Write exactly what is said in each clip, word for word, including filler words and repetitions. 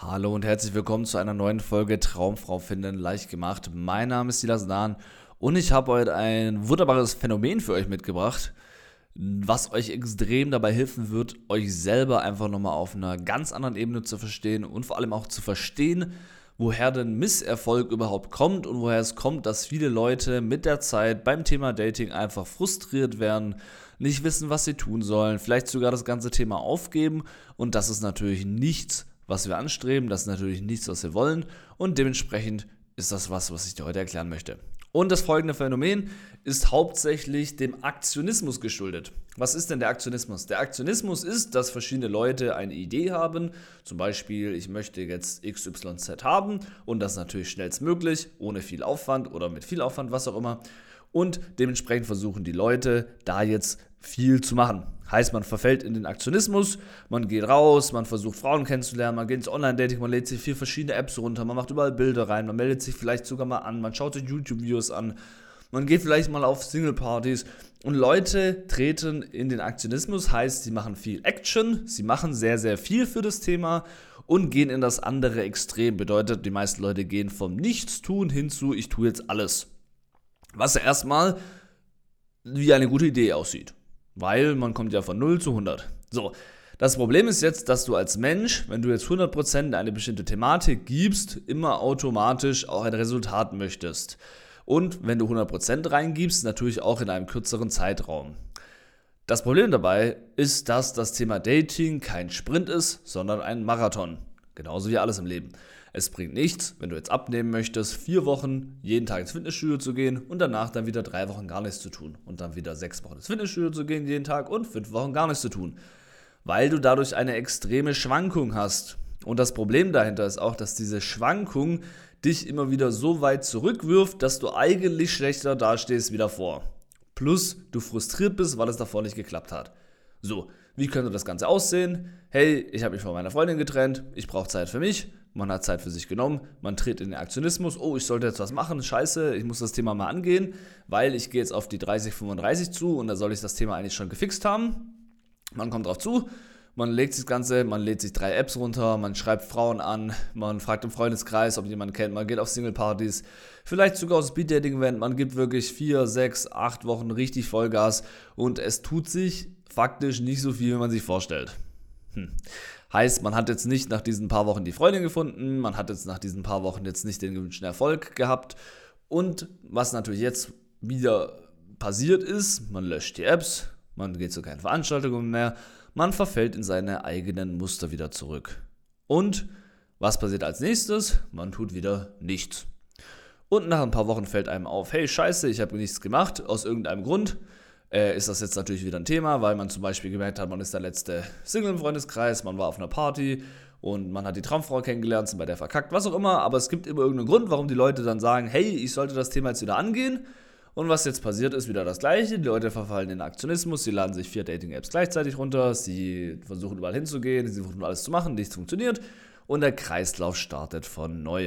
Hallo und herzlich willkommen zu einer neuen Folge Traumfrau finden leicht gemacht. Mein Name ist Silas Dahn und ich habe heute ein wunderbares Phänomen für euch mitgebracht, was euch extrem dabei helfen wird, euch selber einfach nochmal auf einer ganz anderen Ebene zu verstehen und vor allem auch zu verstehen, woher denn Misserfolg überhaupt kommt und woher es kommt, dass viele Leute mit der Zeit beim Thema Dating einfach frustriert werden, nicht wissen, was sie tun sollen, vielleicht sogar das ganze Thema aufgeben, und das ist natürlich nichts, was wir anstreben, das ist natürlich nichts, was wir wollen, und dementsprechend ist das was, was ich dir heute erklären möchte. Und das folgende Phänomen ist hauptsächlich dem Aktionismus geschuldet. Was ist denn der Aktionismus? Der Aktionismus ist, dass verschiedene Leute eine Idee haben, zum Beispiel, ich möchte jetzt X Y Z haben und das natürlich schnellstmöglich, ohne viel Aufwand oder mit viel Aufwand, was auch immer. Und dementsprechend versuchen die Leute, da jetzt viel zu machen. Heißt, man verfällt in den Aktionismus, man geht raus, man versucht Frauen kennenzulernen, man geht ins Online-Dating, man lädt sich vier verschiedene Apps runter, man macht überall Bilder rein, man meldet sich vielleicht sogar mal an, man schaut sich YouTube-Videos an, man geht vielleicht mal auf Single-Partys, und Leute treten in den Aktionismus, heißt, sie machen viel Action, sie machen sehr, sehr viel für das Thema und gehen in das andere Extrem. Bedeutet, die meisten Leute gehen vom Nichtstun hin zu, ich tue jetzt alles. Was ja erstmal wie eine gute Idee aussieht, weil man kommt ja von null zu hundert. So, das Problem ist jetzt, dass du als Mensch, wenn du jetzt hundert Prozent in eine bestimmte Thematik gibst, immer automatisch auch ein Resultat möchtest. Und wenn du hundert Prozent reingibst, natürlich auch in einem kürzeren Zeitraum. Das Problem dabei ist, dass das Thema Dating kein Sprint ist, sondern ein Marathon. Genauso wie alles im Leben. Es bringt nichts, wenn du jetzt abnehmen möchtest, vier Wochen jeden Tag ins Fitnessstudio zu gehen und danach dann wieder drei Wochen gar nichts zu tun. Und dann wieder sechs Wochen ins Fitnessstudio zu gehen jeden Tag und fünf Wochen gar nichts zu tun. Weil du dadurch eine extreme Schwankung hast. Und das Problem dahinter ist auch, dass diese Schwankung dich immer wieder so weit zurückwirft, dass du eigentlich schlechter dastehst wie davor. Plus du frustriert bist, weil es davor nicht geklappt hat. So, wie könnte das Ganze aussehen? Hey, ich habe mich von meiner Freundin getrennt, ich brauche Zeit für mich, man hat Zeit für sich genommen, man tritt in den Aktionismus, oh, ich sollte jetzt was machen, scheiße, ich muss das Thema mal angehen, weil ich gehe jetzt auf die dreißig, fünfunddreißig zu und da soll ich das Thema eigentlich schon gefixt haben. Man kommt drauf zu, man legt sich das Ganze, man lädt sich drei Apps runter, man schreibt Frauen an, man fragt im Freundeskreis, ob jemand kennt, man geht auf Single-Partys, vielleicht sogar aufs Speed-Dating-Event, man gibt wirklich vier, sechs, acht Wochen richtig Vollgas und es tut sich faktisch nicht so viel, wie man sich vorstellt. Hm. Heißt, man hat jetzt nicht nach diesen paar Wochen die Freundin gefunden, man hat jetzt nach diesen paar Wochen jetzt nicht den gewünschten Erfolg gehabt, und was natürlich jetzt wieder passiert ist, man löscht die Apps, man geht zu keinen Veranstaltungen mehr, man verfällt in seine eigenen Muster wieder zurück. Und was passiert als nächstes? Man tut wieder nichts. Und nach ein paar Wochen fällt einem auf, hey scheiße, ich habe nichts gemacht, aus irgendeinem Grund. Äh, ist das jetzt natürlich wieder ein Thema, weil man zum Beispiel gemerkt hat, man ist der letzte Single im Freundeskreis, man war auf einer Party und man hat die Traumfrau kennengelernt, sind bei der verkackt, was auch immer, aber es gibt immer irgendeinen Grund, warum die Leute dann sagen, hey, ich sollte das Thema jetzt wieder angehen. Und was jetzt passiert, ist wieder das Gleiche. Die Leute verfallen in den Aktionismus, sie laden sich vier Dating-Apps gleichzeitig runter, sie versuchen überall hinzugehen, sie versuchen alles zu machen, nichts funktioniert und der Kreislauf startet von neu.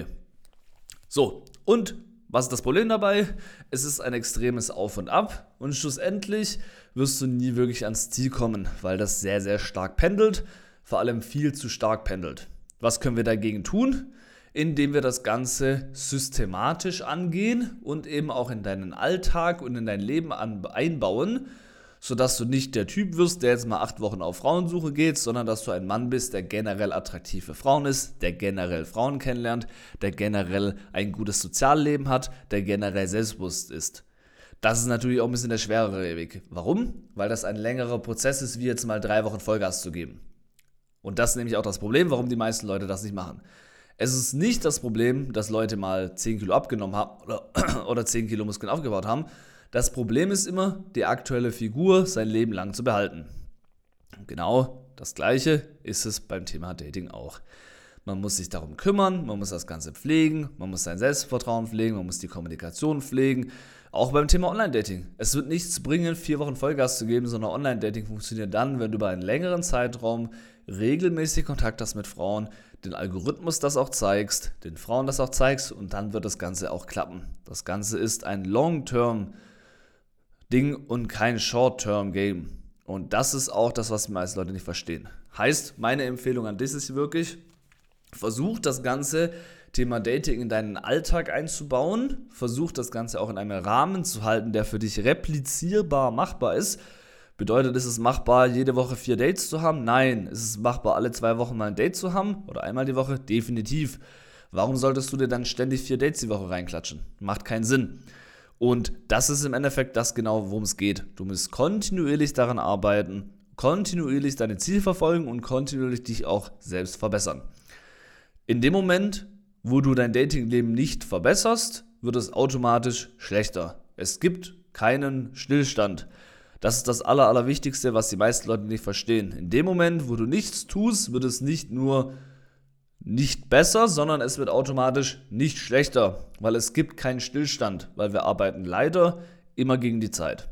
So, und was ist das Problem dabei? Es ist ein extremes Auf und Ab und schlussendlich wirst du nie wirklich ans Ziel kommen, weil das sehr, sehr stark pendelt, vor allem viel zu stark pendelt. Was können wir dagegen tun? Indem wir das Ganze systematisch angehen und eben auch in deinen Alltag und in dein Leben einbauen, sodass du nicht der Typ wirst, der jetzt mal acht Wochen auf Frauensuche geht, sondern dass du ein Mann bist, der generell attraktiv für Frauen ist, der generell Frauen kennenlernt, der generell ein gutes Sozialleben hat, der generell selbstbewusst ist. Das ist natürlich auch ein bisschen der schwerere Weg. Warum? Weil das ein längerer Prozess ist, wie jetzt mal drei Wochen Vollgas zu geben. Und das ist nämlich auch das Problem, warum die meisten Leute das nicht machen. Es ist nicht das Problem, dass Leute mal zehn Kilo abgenommen haben oder, oder zehn Kilo Muskeln aufgebaut haben. Das Problem ist immer, die aktuelle Figur sein Leben lang zu behalten. Und genau das Gleiche ist es beim Thema Dating auch. Man muss sich darum kümmern, man muss das Ganze pflegen, man muss sein Selbstvertrauen pflegen, man muss die Kommunikation pflegen. Auch beim Thema Online-Dating. Es wird nichts bringen, vier Wochen Vollgas zu geben, sondern Online-Dating funktioniert dann, wenn du über einen längeren Zeitraum regelmäßig Kontakt hast mit Frauen, den Algorithmus das auch zeigst, den Frauen das auch zeigst, und dann wird das Ganze auch klappen. Das Ganze ist ein Long-Term-Ding und kein Short-Term-Game. Und das ist auch das, was die meisten Leute nicht verstehen. Heißt, meine Empfehlung an dich ist wirklich, Versuch das ganze Thema Dating in deinen Alltag einzubauen. Versuch das Ganze auch in einem Rahmen zu halten, der für dich replizierbar machbar ist. Bedeutet, ist es machbar, jede Woche vier Dates zu haben? Nein. Ist es machbar, alle zwei Wochen mal ein Date zu haben? Oder einmal die Woche? Definitiv. Warum solltest du dir dann ständig vier Dates die Woche reinklatschen? Macht keinen Sinn. Und das ist im Endeffekt das genau, worum es geht. Du musst kontinuierlich daran arbeiten, kontinuierlich deine Ziele verfolgen und kontinuierlich dich auch selbst verbessern. In dem Moment, wo du dein Datingleben nicht verbesserst, wird es automatisch schlechter. Es gibt keinen Stillstand. Das ist das Aller, Allerwichtigste, was die meisten Leute nicht verstehen. In dem Moment, wo du nichts tust, wird es nicht nur nicht besser, sondern es wird automatisch nicht schlechter, weil es gibt keinen Stillstand, weil wir arbeiten leider immer gegen die Zeit.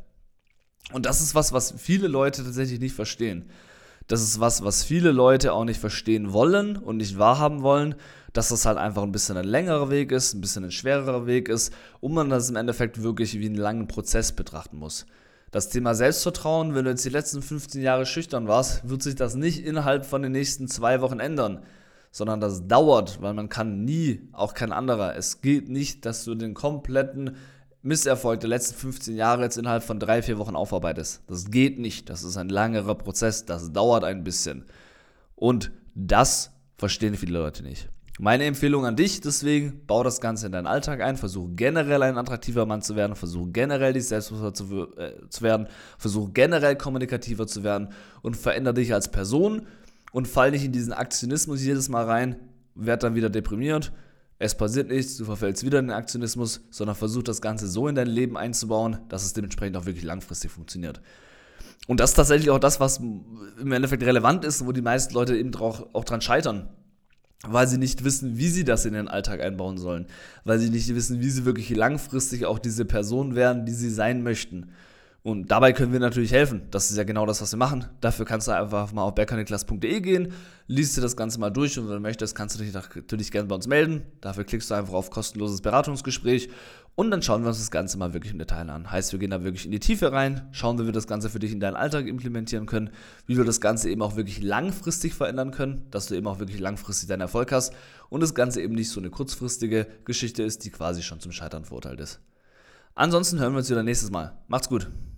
Und das ist was, was viele Leute tatsächlich nicht verstehen. Das ist was, was viele Leute auch nicht verstehen wollen und nicht wahrhaben wollen, dass das halt einfach ein bisschen ein längerer Weg ist, ein bisschen ein schwererer Weg ist und man das im Endeffekt wirklich wie einen langen Prozess betrachten muss. Das Thema Selbstvertrauen, wenn du jetzt die letzten fünfzehn Jahre schüchtern warst, wird sich das nicht innerhalb von den nächsten zwei Wochen ändern, sondern das dauert, weil man kann nie, auch kein anderer, es geht nicht, dass du den kompletten Misserfolg der letzten fünfzehn Jahre jetzt innerhalb von drei, vier Wochen aufarbeitest. Das geht nicht, das ist ein langerer Prozess, das dauert ein bisschen. Und das verstehen viele Leute nicht. Meine Empfehlung an dich deswegen, bau das Ganze in deinen Alltag ein, versuch generell ein attraktiver Mann zu werden, versuch generell dich selbstbewusster zu, äh, zu werden, versuch generell kommunikativer zu werden und verändere dich als Person und fall nicht in diesen Aktionismus jedes Mal rein, werd dann wieder deprimiert. Es passiert nichts, du verfällst wieder in den Aktionismus, sondern versuch das Ganze so in dein Leben einzubauen, dass es dementsprechend auch wirklich langfristig funktioniert. Und das ist tatsächlich auch das, was im Endeffekt relevant ist, wo die meisten Leute eben auch, auch dran scheitern. Weil sie nicht wissen, wie sie das in den Alltag einbauen sollen. Weil sie nicht wissen, wie sie wirklich langfristig auch diese Person werden, die sie sein möchten. Und dabei können wir natürlich helfen. Das ist ja genau das, was wir machen. Dafür kannst du einfach mal auf berkaniklas punkt de gehen, liest dir das Ganze mal durch und wenn du möchtest, kannst du dich natürlich gerne bei uns melden. Dafür klickst du einfach auf kostenloses Beratungsgespräch und dann schauen wir uns das Ganze mal wirklich im Detail an. Heißt, wir gehen da wirklich in die Tiefe rein, schauen, wie wir das Ganze für dich in deinen Alltag implementieren können, wie wir das Ganze eben auch wirklich langfristig verändern können, dass du eben auch wirklich langfristig deinen Erfolg hast und das Ganze eben nicht so eine kurzfristige Geschichte ist, die quasi schon zum Scheitern verurteilt ist. Ansonsten hören wir uns wieder nächstes Mal. Macht's gut!